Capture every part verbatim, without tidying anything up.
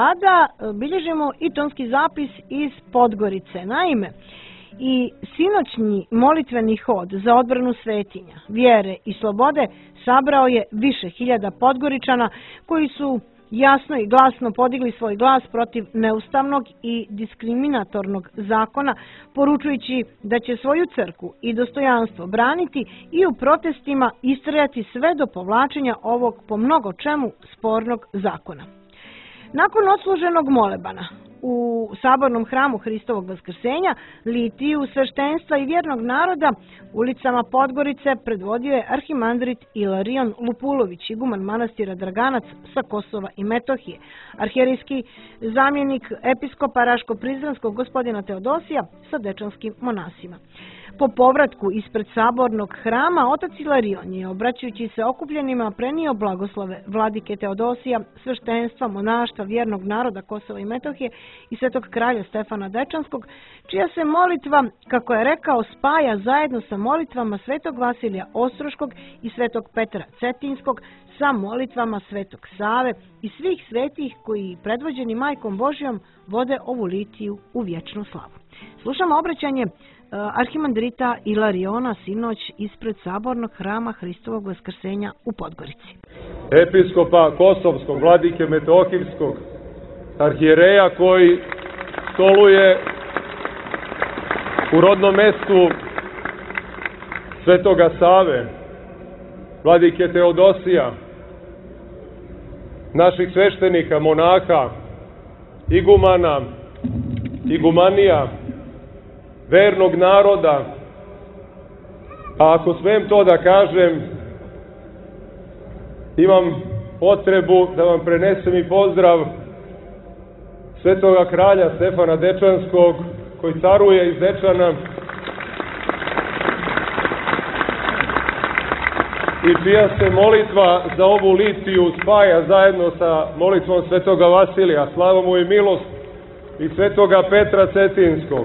sada bilježimo i tonski zapis iz Podgorice. Naime, i sinoćni molitveni hod za odbranu svetinja, vjere i slobode sabrao je više hiljada Podgoričana koji su jasno i glasno podigli svoj glas protiv neustavnog i diskriminatornog zakona, poručujući da će svoju crkvu i dostojanstvo braniti i u protestima istrajati sve do povlačenja ovog po mnogo čemu spornog zakona. Nakon odsluženog molebana u sabornom hramu Hristovog Vaskrsenja, litiju sveštenstva i vjernog naroda ulicama Podgorice predvodio je arhimandrit Ilarion Lupulović, iguman manastira Draganac sa Kosova i Metohije, arhijerijski zamjenik episkopa Raško-Prizrenskog gospodina Teodosija sa dečanskim monasima. Po povratku ispred sabornog hrama, otac Ilarion je, obraćajući se okupljenima, prenio blagoslove vladike Teodosija, sveštenstva, monaštva, vjernog naroda Kosova i Metohije i svetog kralja Stefana Dečanskog, čija se molitva, kako je rekao, spaja zajedno sa molitvama svetog Vasilija Ostroškog i svetog Petra Cetinskog, sa molitvama svetog Save i svih svetih koji, predvođeni Majkom Božjom, vode ovu litiju u vječnu slavu. Slušamo obraćanje arhimandrita Ilariona sinoć ispred sabornog hrama Hristovog Vaskrsenja u Podgorici. Episkopa Kosovskog, vladike Metohijskog, arhijereja koji stoluje u rodnom mestu svetoga Save, vladike Teodosija, naših sveštenika, monaha, igumana, igumanija, vernog naroda, a ako smem to da kažem, imam potrebu da vam prenesem i pozdrav svetoga kralja Stefana Dečanskog, koji caruje iz Dečana i čija se molitva za ovu litiju spaja zajedno sa molitvom svetoga Vasilija, slava mu i milost, i svetoga Petra Cetinskog,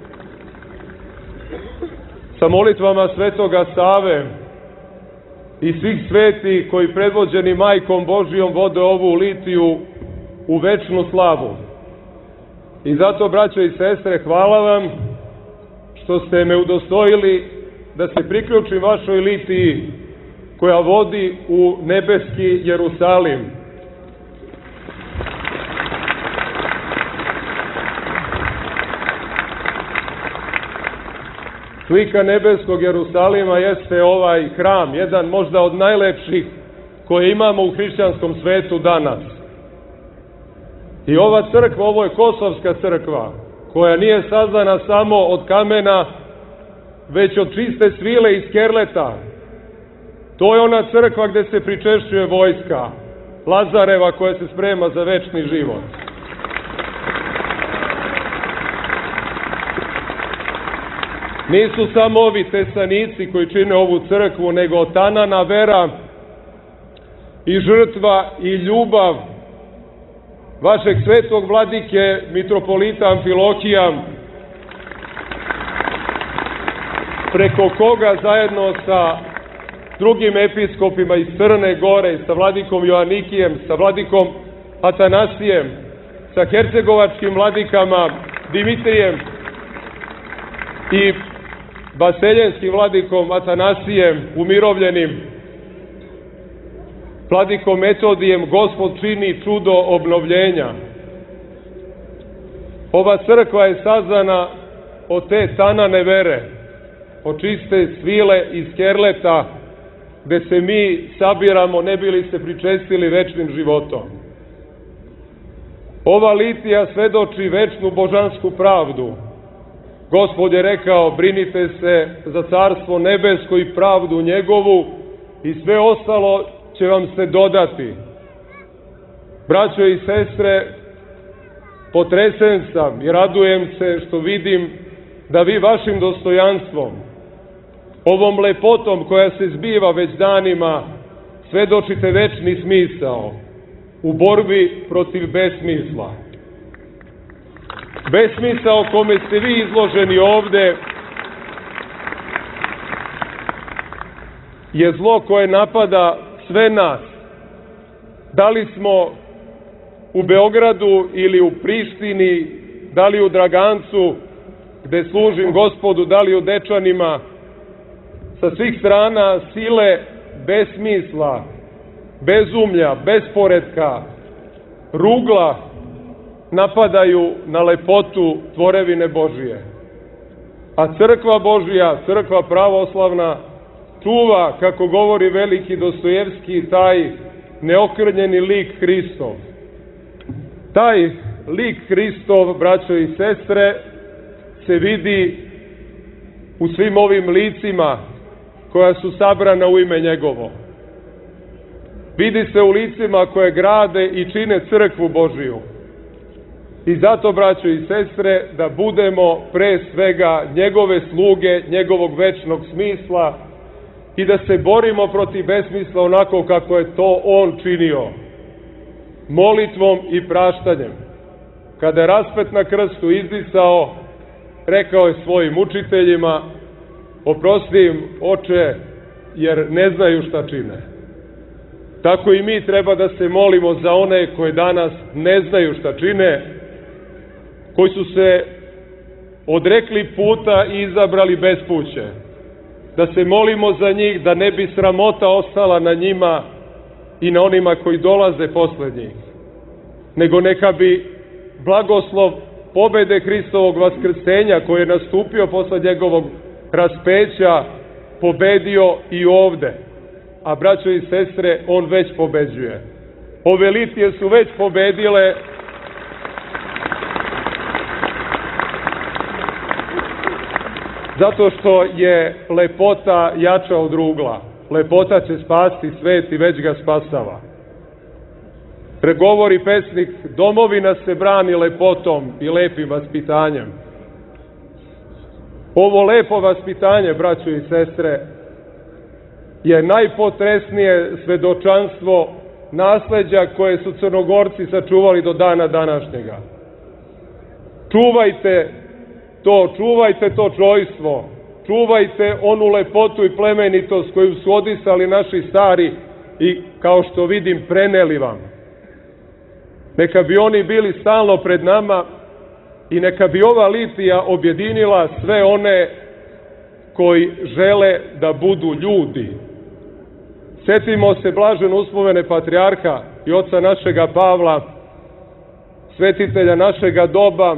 sa molitvama svetoga Save i svih svetih koji predvođeni Majkom Božijom vode ovu litiju u večnu slavu. I zato, braćo i sestre, hvala vam što ste me udostojili da se priključim vašoj litiji koja vodi u nebeski Jerusalim. Slika nebeskog Jerusalima jeste ovaj hram, jedan možda od najlepših koje imamo u hrišćanskom svetu danas. I ova crkva, ovo je Kosovska crkva, koja nije sazdana samo od kamena, već od čiste svile i skerleta. To je ona crkva gde se pričešćuje vojska Lazareva koja se sprema za večni život. Nisu samo ovi tesanici koji čine ovu crkvu, nego tanana vera i žrtva i ljubav vašeg svetog vladike mitropolita Amfilohija, preko koga zajedno sa drugim episkopima iz Crne Gore, sa vladikom Joanikijem, sa vladikom Atanasijem, sa hercegovačkim vladikama Dimitrijem i vaseljenskim vladikom Atanasijem, umirovljenim, vladikom Metodijem, Gospod čini čudo obnovljenja. Ova crkva je sazdana od te tanane vere, od čiste svile i skerleta, gde se mi sabiramo ne bi li se pričestili večnim životom. Ova litija svedoči večnu božansku pravdu. Gospod je rekao, brinite se za carstvo nebesko i pravdu njegovu i sve ostalo će vam se dodati. Braćo i sestre, potresen sam i radujem se što vidim da vi vašim dostojanstvom, ovom lepotom koja se zbiva već danima, svedočite večni smisao u borbi protiv besmisla. Besmisao kome ste vi izloženi ovde je zlo koje napada sve nas. Da li smo u Beogradu ili u Prištini, da li u Dragancu, gde služim Gospodu, da li u Dečanima, sa svih strana sile besmisla, bezumlja, besporedka, rugla napadaju na lepotu tvorevine Božije. A crkva Božija, crkva pravoslavna, čuva, kako govori veliki Dostojevski, taj neokrnjeni lik Hristov. Taj lik Hristov, braćo i sestre, se vidi u svim ovim licima koja su sabrana u ime njegovo. Vidi se u licima koje grade i čine crkvu Božiju. I zato, braćo i sestre, da budemo pre svega njegove sluge, njegovog večnog smisla i da se borimo protiv besmisla onako kako je to on činio, molitvom i praštanjem. Kada je raspet na krstu izdisao, rekao je svojim učiteljima: oprosti im, oče, jer ne znaju šta čine. Tako i mi treba da se molimo za one koji danas ne znaju šta čine, koji su se odrekli puta i izabrali bespuće. Da se molimo za njih, da ne bi sramota ostala na njima i na onima koji dolaze posle njih, nego neka bi blagoslov pobede Hristovog vaskrsenja, koji je nastupio posle njegovog raspeća, pobedio i ovde. A braćo i sestre, on već pobeđuje. Ove litije su već pobedile. Zato što je lepota jača od rugla. Lepota će spasti svet i već ga spasava. Pregovori pesnik: domovina se brani lepotom i lepim vaspitanjem. Ovo lepo vaspitanje, braćo i sestre, je najpotresnije svedočanstvo nasleđa koje su Crnogorci sačuvali do dana današnjega. Čuvajte to, čuvajte to čojstvo, čuvajte onu lepotu i plemenitost koju su odisali naši stari i, kao što vidim, preneli vam. Neka bi oni bili stalno pred nama i neka bi ova litija objedinila sve one koji žele da budu ljudi. Sjetimo se blaženo uspomene patrijarha i oca našega Pavla, svetitelja našega doba,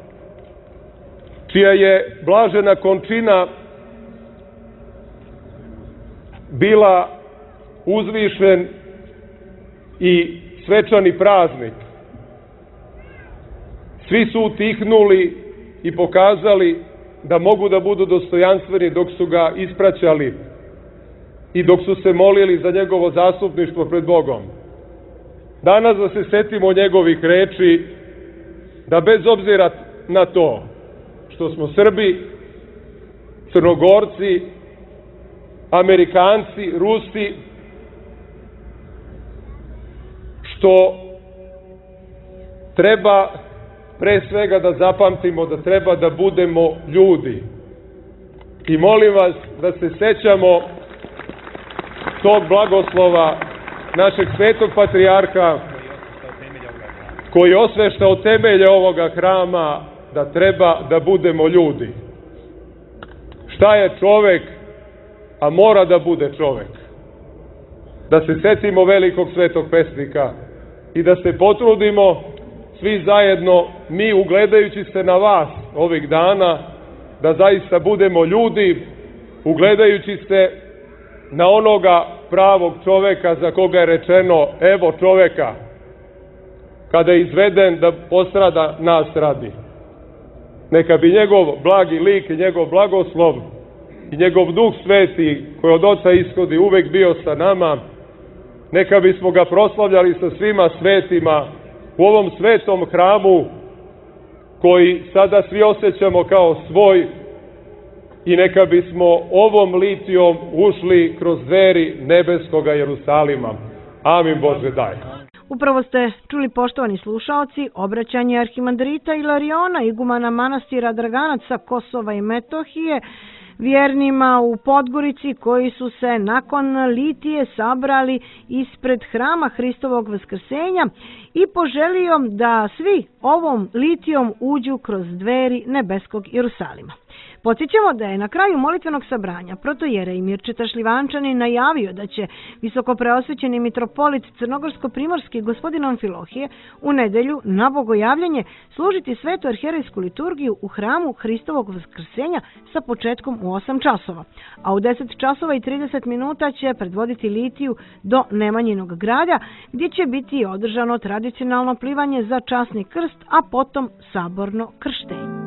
čija je blažena končina bila uzvišen i svečani praznik. Svi su utihnuli i pokazali da mogu da budu dostojanstveni dok su ga ispraćali i dok su se molili za njegovo zastupništvo pred Bogom. Danas da se setimo njegovih reči, da bez obzira na to što smo Srbi, Crnogorci, Amerikanci, Rusi, što treba pre svega da zapamtimo da treba da budemo ljudi. I molim vas da se sećamo tog blagoslova našeg svetog patrijarha koji je osveštao temelje ovoga hrama, da treba da budemo ljudi. Šta je čovek, a mora da bude čovek? Da se setimo velikog svetog pesnika i da se potrudimo svi zajedno, mi ugledajući se na vas ovih dana, da zaista budemo ljudi, ugledajući se na onoga pravog čoveka za koga je rečeno: evo čoveka, kada je izveden da postrada nas radi. Neka bi njegov blagi lik i njegov blagoslov i njegov duh sveti koji od Oca ishodi uvek bio sa nama. Neka bismo ga proslavljali sa svima svetima u ovom svetom hramu koji sada svi osjećamo kao svoj, i neka bismo ovom litijom ušli kroz dveri nebeskoga Jerusalima. Amin Bože daj. Upravo ste čuli, poštovani slušaoci, obraćanje arhimandrita Ilariona, igumana manastira Draganac sa Kosova i Metohije, vjernima u Podgorici koji su se nakon litije sabrali ispred hrama Hristovog vaskrsenja i poželio da svi ovom litijom uđu kroz dveri nebeskog Jerusalima. Podsjećamo da je na kraju molitvenog sabranja protojerej Mirčeta Šljivančanin najavio da će visokopreosvećeni mitropolit Crnogorsko-primorski gospodin Amfilohije u nedelju na bogojavljanje služiti svetu arhijerejsku liturgiju u hramu Hristovog vaskrsenja sa početkom u osam časova, a u deset časova i trideset minuta će predvoditi litiju do Nemanjinog grada, gdje će biti održano tradicionalno plivanje za časni krst, a potom saborno krštenje.